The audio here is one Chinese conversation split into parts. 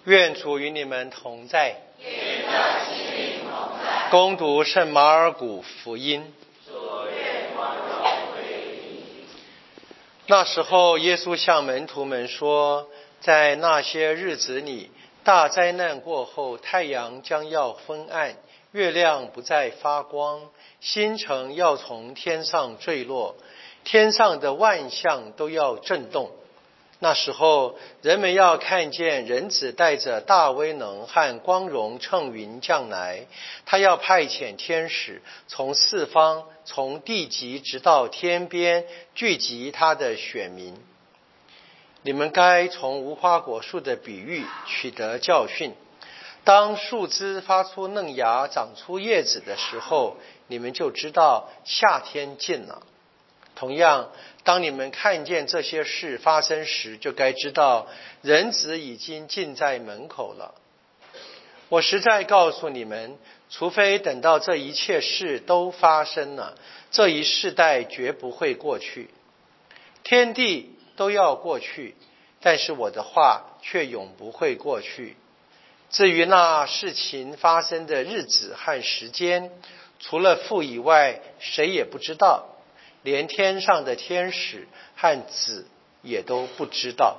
愿主与你们同在。 与你的心灵同在。 恭读圣马尔谷福音。 主愿光荣归你。 那时候，耶稣向门徒们说，在那些日子里，大灾难过后，太阳将要昏暗，月亮不再发光，星辰要从天上坠落，天上的万象都要震动。那时候，人们要看见人子带着大威能和光荣乘云降来，他要派遣天使从四方，从地极直到天边，聚集他的选民。你们该从无花果树的比喻取得教训。当树枝发出嫩芽，长出叶子的时候，你们就知道夏天近了。同样，当你们看见这些事发生时，就该知道人子已经近在门口了。我实在告诉你们，除非等到这一切事都发生了，这一世代绝不会过去。天地都要过去，但是我的话却永不会过去。至于那事情发生的日子和时间，除了父以外，谁也不知道，连天上的天使和子也都不知道。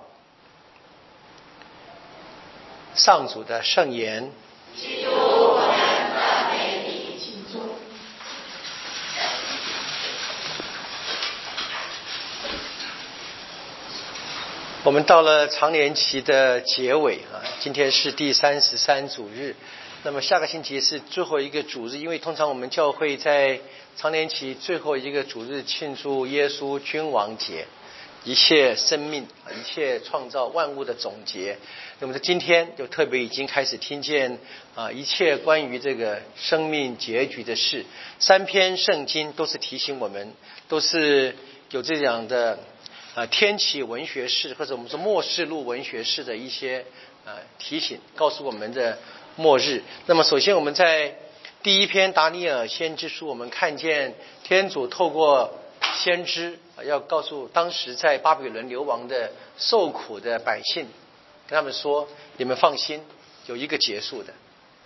上主的圣言。 基督，我们赞美你。请坐。 我们到了常年期的结尾今天是第33主日，那么下个星期是最后一个主日，因为通常我们教会在常年期最后一个主日庆祝耶稣君王节，一切生命一切创造万物的总结。那么在今天就特别已经开始听见一切关于这个生命结局的事，3篇圣经都是提醒我们，都是有这样的天启文学式或者我们说末世录文学式的一些提醒，告诉我们的末日。那么首先我们在第一篇达尼尔先知书，我们看见天主透过先知要告诉当时在巴比伦流亡的受苦的百姓，跟他们说，你们放心，有一个结束的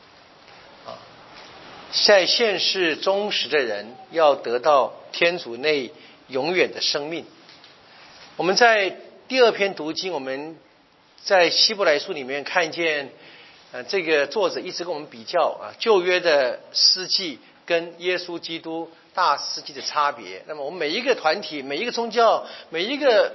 在现世忠实的人要得到天主内永远的生命。我们在第二篇读经，我们在希伯来书里面看见这个作者一直跟我们比较旧约的司祭跟耶稣基督大司祭的差别。那么我们每一个团体，每一个宗教，每一个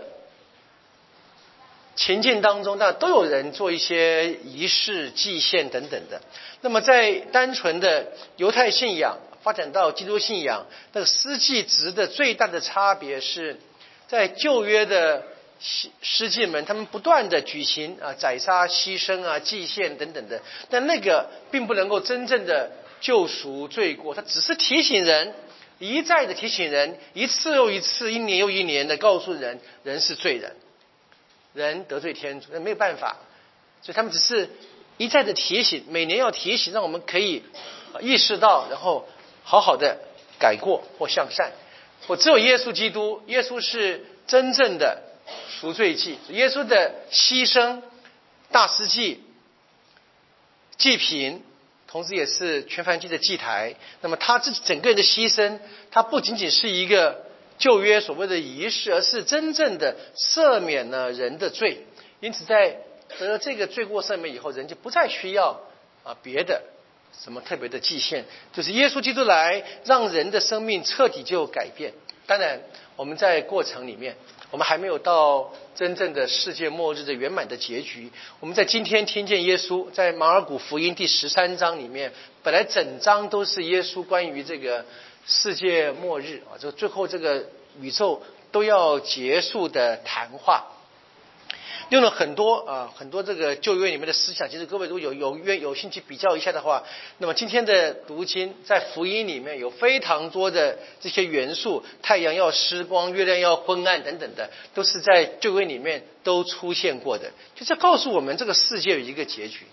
情境当中，那都有人做一些仪式祭献等等的。那么在单纯的犹太信仰发展到基督信仰，那个司祭职的最大的差别是，在旧约的司祭们，他们不断的举行宰杀、牺牲祭献等等的，但那个并不能够真正的救赎罪过，它只是提醒人，一再的提醒人，一次又一次，一年又一年的告诉人，人是罪人，人得罪天主，没有办法，所以他们只是一再的提醒，每年要提醒，让我们可以意识到，然后好好的改过或向善。只有耶稣基督，耶稣是真正的赎罪祭，耶稣的牺牲、大司祭、祭品，同时也是全燔祭的祭台。那么他自己整个人的牺牲，他不仅仅是一个旧约所谓的仪式，而是真正的赦免了人的罪。因此在得了这个罪过赦免以后，人就不再需要别的什么特别的祭献，就是耶稣基督来让人的生命彻底就改变。当然我们在过程里面，我们还没有到真正的世界末日的圆满的结局。我们在今天听见耶稣在马尔谷福音第13章里面，本来整章都是耶稣关于这个世界末日就最后这个宇宙都要结束的谈话，用了很多这个旧约里面的思想。其实各位如果有兴趣比较一下的话，那么今天的读经在福音里面有非常多的这些元素，太阳要失光，月亮要昏暗等等的，都是在旧约里面都出现过的，就是告诉我们这个世界有一个结局。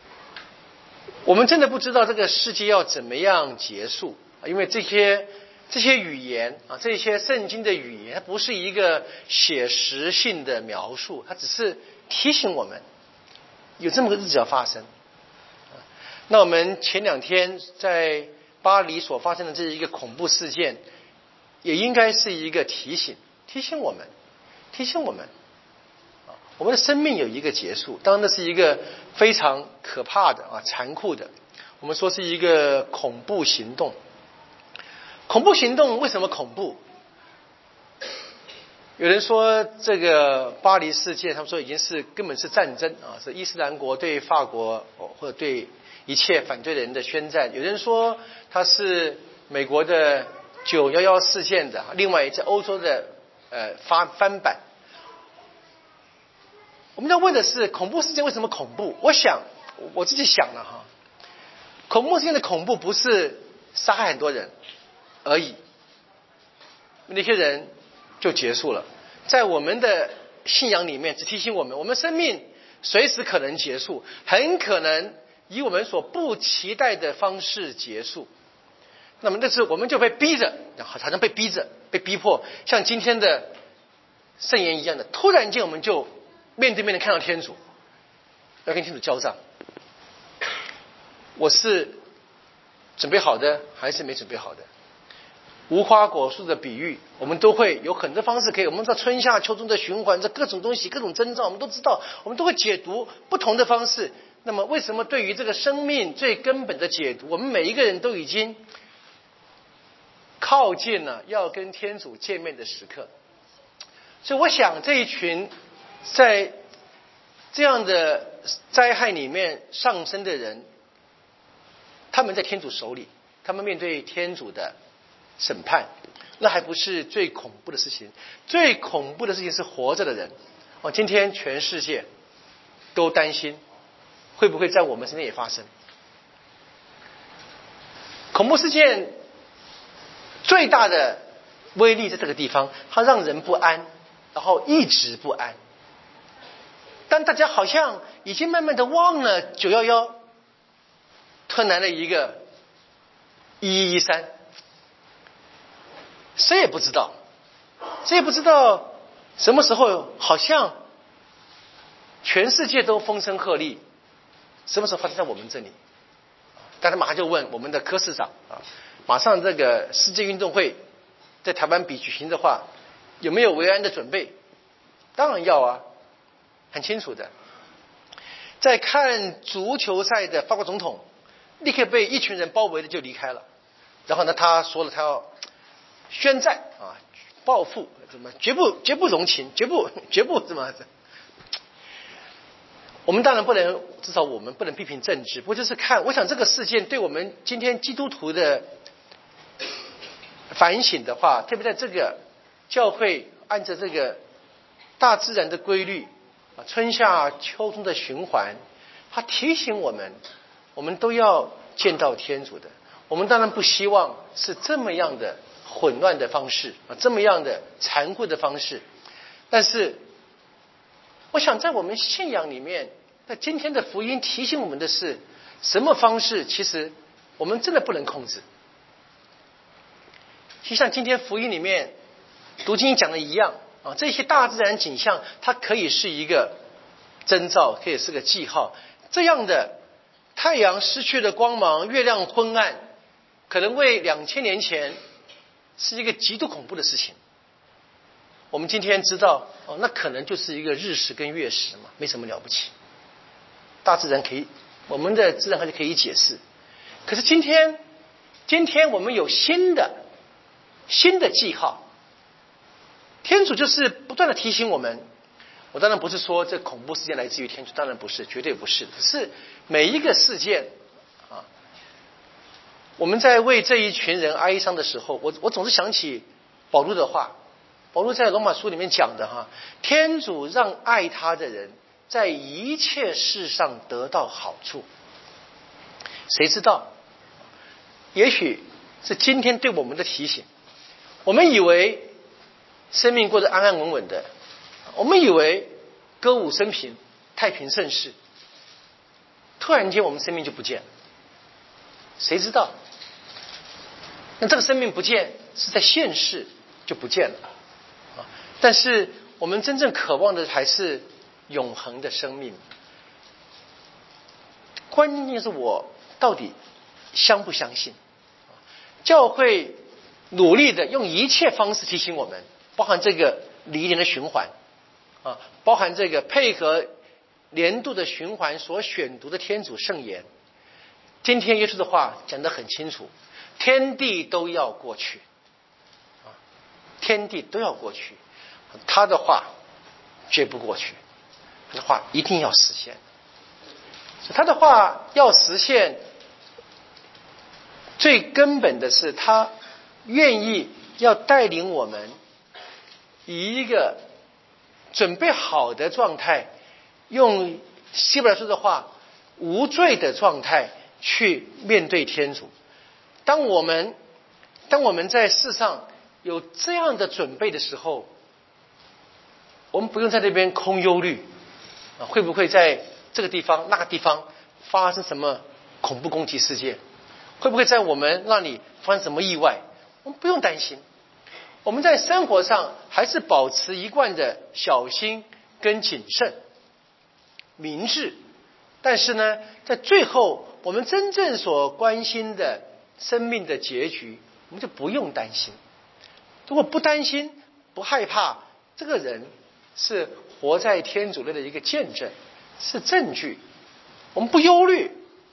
我们真的不知道这个世界要怎么样结束，因为这这些语言啊，这些圣经的语言，它不是一个写实性的描述，它只是提醒我们有这么个日子要发生。那我们前2天在巴黎所发生的这一个恐怖事件，也应该是一个提醒我们，我们的生命有一个结束。当然，那是一个非常可怕的残酷的，我们说是一个恐怖行动。恐怖行动为什么恐怖？有人说这个巴黎事件，他们说已经是根本是战争啊，是伊斯兰国对法国或者对一切反对的人的宣战。有人说它是美国的911事件的另外在欧洲的翻版。我们要问的是，恐怖事件为什么恐怖？我自己想了哈，恐怖事件的恐怖不是杀害很多人而已，那些人就结束了。在我们的信仰里面，只提醒我们，我们生命随时可能结束，很可能以我们所不期待的方式结束。那么那是我们就被逼着，好像被逼着、被逼迫，像今天的圣言一样的，突然间我们就面对面的看到天主，要跟天主交账。我是准备好的还是没准备好的？无花果树的比喻，我们都会有很多方式可以。我们知道春夏秋冬的循环，这各种东西、各种征兆，我们都知道，我们都会解读不同的方式。那么，为什么对于这个生命最根本的解读，我们每一个人都已经靠近了要跟天主见面的时刻？所以，我想这一群在这样的灾害里面上升的人，他们在天主手里，他们面对天主的审判，那还不是最恐怖的事情。最恐怖的事情是活着的人。今天全世界都担心会不会在我们身边也发生恐怖事件。最大的威力在这个地方，它让人不安，然后一直不安。但大家好像已经慢慢的忘了911，突然来了一个1113，谁也不知道什么时候好像全世界都风声鹤唳，什么时候发生在我们这里？大家马上就问我们的柯市长马上这个世界运动会在台湾举行的话，有没有维安的准备？当然要啊，很清楚的。在看足球赛的法国总统立刻被一群人包围的就离开了，然后呢，他说了他要宣战报复，怎么绝不容情，绝不怎么。我们当然不能，至少我们不能批评政治，不过就是看，我想这个事件对我们今天基督徒的反省的话，特别在这个教会按照这个大自然的规律春夏秋冬的循环，它提醒我们，我们都要见到天主的。我们当然不希望是这么样的混乱的方式这么样的残酷的方式，但是我想在我们信仰里面，在今天的福音提醒我们的是，什么方式其实我们真的不能控制。就像今天福音里面读经讲的一样这些大自然景象，它可以是一个征兆，可以是个记号。这样的太阳失去了光芒，月亮昏暗，可能为2000年前是一个极度恐怖的事情。我们今天知道那可能就是一个日食跟月食嘛，没什么了不起。大自然可以，我们的自然还是可以解释。可是今天我们有新的记号，天主就是不断的提醒我们。我当然不是说这恐怖事件来自于天主，当然不是，绝对不是。可是每一个事件我们在为这一群人哀伤的时候，我总是想起保罗的话。保罗在罗马书里面讲的天主让爱他的人在一切事上得到好处。谁知道，也许是今天对我们的提醒。我们以为生命过得安安稳稳的，我们以为歌舞升平，太平盛世，突然间我们生命就不见了。谁知道那这个生命不见是在现世就不见了啊。但是我们真正渴望的还是永恒的生命。关键是我到底相不相信？教会努力的用一切方式提醒我们，包含这个历年的循环啊，包含这个配合年度的循环所选读的天主圣言。今天耶稣的话讲得很清楚，天地都要过去啊，天地都要过去，他的话绝不过去，他的话一定要实现。他的话要实现，最根本的是他愿意要带领我们以一个准备好的状态，用希伯来书的话，无罪的状态去面对天主。当我们在世上有这样的准备的时候，我们不用在那边空忧虑啊，会不会在这个地方那个地方发生什么恐怖攻击事件，会不会在我们那里发生什么意外，我们不用担心。我们在生活上还是保持一贯的小心跟谨慎明智，但是呢，在最后我们真正所关心的生命的结局，我们就不用担心。如果不担心不害怕，这个人是活在天主内的一个见证，是证据。我们不忧虑，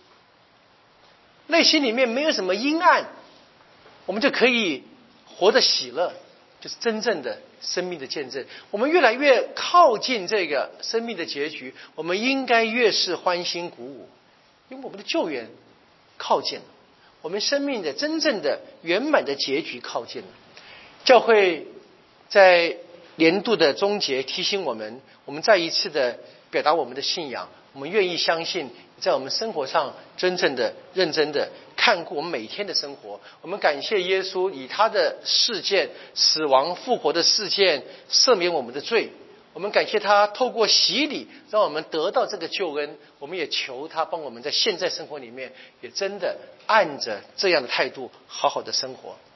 内心里面没有什么阴暗，我们就可以活得喜乐，就是真正的生命的见证。我们越来越靠近这个生命的结局，我们应该越是欢欣鼓舞，因为我们的救援靠近了，我们生命的真正的圆满的结局靠近了。教会在年度的终结提醒我们，我们再一次的表达我们的信仰，我们愿意相信在我们生活上真正的认真的看顾我们每天的生活。我们感谢耶稣以他的事件，死亡复活的事件赦免我们的罪，我们感谢他透过洗礼让我们得到这个救恩。我们也求他帮我们在现在生活里面也真的按着这样的态度好好的生活。